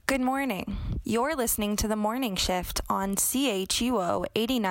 Good morning. You're listening to The Morning Shift on CHUO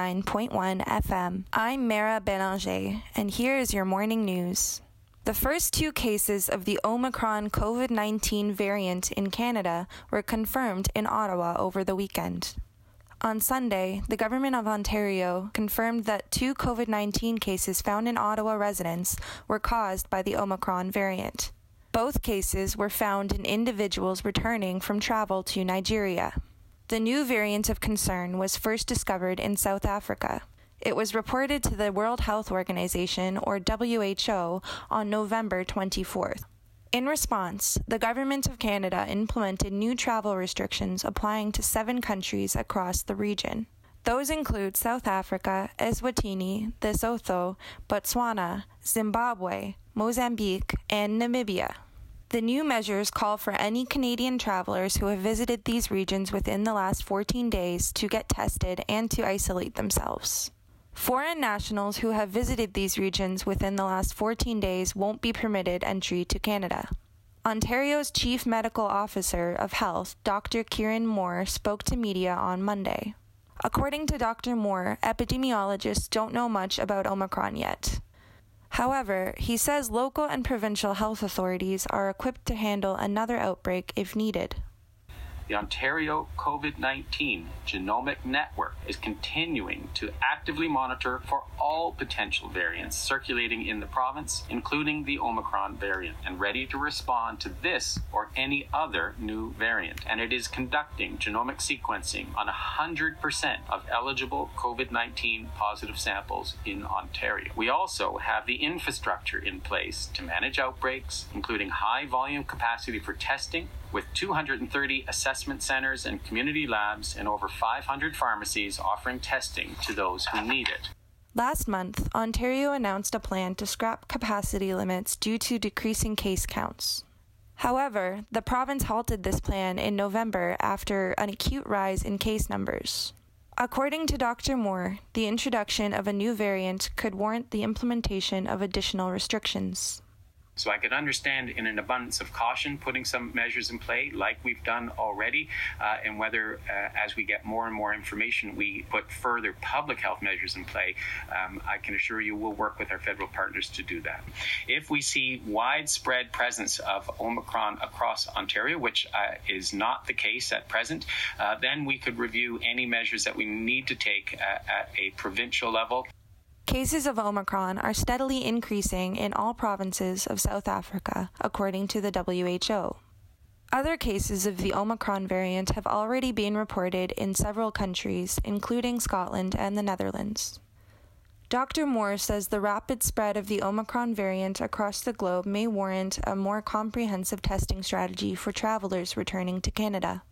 89.1 FM. I'm Mara Bélanger, and here is your morning news. The first two cases of the Omicron COVID-19 variant in Canada were confirmed in Ottawa over the weekend. On Sunday, the Government of Ontario confirmed that two COVID-19 cases found in Ottawa residents were caused by the Omicron variant. Both cases were found in individuals returning from travel to Nigeria. The new variant of concern was first discovered in South Africa. It was reported to the World Health Organization, or WHO, on November 24th. In response, the Government of Canada implemented new travel restrictions applying to 7 countries across the region. Those include South Africa, Eswatini, Lesotho, Botswana, Zimbabwe, Mozambique, and Namibia. The new measures call for any Canadian travelers who have visited these regions within the last 14 days to get tested and to isolate themselves. Foreign nationals who have visited these regions within the last 14 days won't be permitted entry to Canada. Ontario's Chief Medical Officer of Health, Dr. Kieran Moore, spoke to media on Monday. According to Dr. Moore, epidemiologists don't know much about Omicron yet. However, he says local and provincial health authorities are equipped to handle another outbreak if needed. The Ontario COVID-19 Genomic Network is continuing to actively monitor for all potential variants circulating in the province, including the Omicron variant, and ready to respond to this or any other new variant. And it is conducting genomic sequencing on 100% of eligible COVID-19 positive samples in Ontario. We also have the infrastructure in place to manage outbreaks, including high volume capacity for testing, with 230 assessment centers and community labs and over 500 pharmacies offering testing to those who need it. Last month, Ontario announced a plan to scrap capacity limits due to decreasing case counts. However, the province halted this plan in November after an acute rise in case numbers. According to Dr. Moore, the introduction of a new variant could warrant the implementation of additional restrictions. So I could understand, in an abundance of caution, putting some measures in play like we've done already, and whether as we get more and more information, we put further public health measures in play. I can assure you we'll work with our federal partners to do that. If we see widespread presence of Omicron across Ontario, which is not the case at present, then we could review any measures that we need to take at a provincial level. Cases of Omicron are steadily increasing in all provinces of South Africa, according to the WHO. Other cases of the Omicron variant have already been reported in several countries, including Scotland and the Netherlands. Dr. Moore says the rapid spread of the Omicron variant across the globe may warrant a more comprehensive testing strategy for travelers returning to Canada.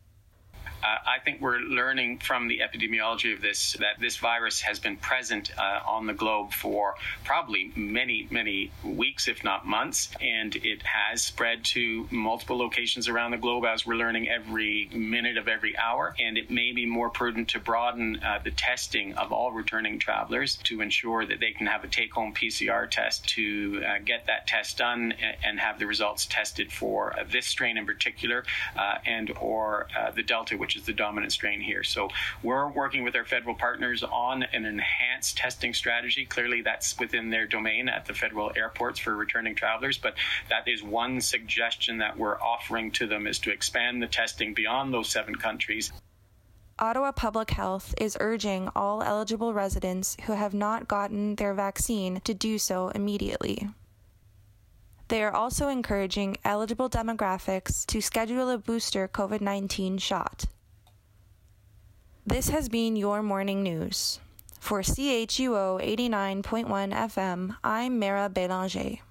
I think we're learning from the epidemiology of this that this virus has been present on the globe for probably many weeks, if not months, and it has spread to multiple locations around the globe, as we're learning every minute of every hour. And it may be more prudent to broaden the testing of all returning travelers to ensure that they can have a take-home PCR test to get that test done and have the results tested for this strain in particular and or the Delta, which is the dominant strain here. So we're working with our federal partners on an enhanced testing strategy. Clearly, that's within their domain at the federal airports for returning travelers, but that is one suggestion that we're offering to them, is to expand the testing beyond those 7 countries. Ottawa Public Health is urging all eligible residents who have not gotten their vaccine to do so immediately. They are also encouraging eligible demographics to schedule a booster COVID-19 shot. This has been your morning news. For CHUO 89.1 FM, I'm Mara Bélanger.